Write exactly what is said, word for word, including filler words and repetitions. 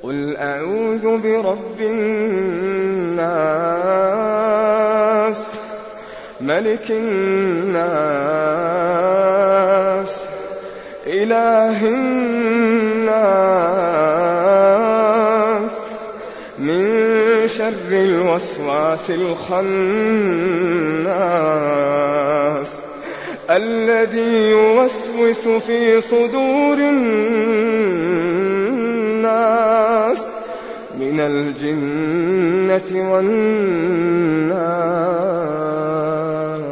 قل أعوذ برب الناس ملك الناس إله الناس من شر الوسواس الخناس الذي يوسوس في صدور الناس من الجنة والناس.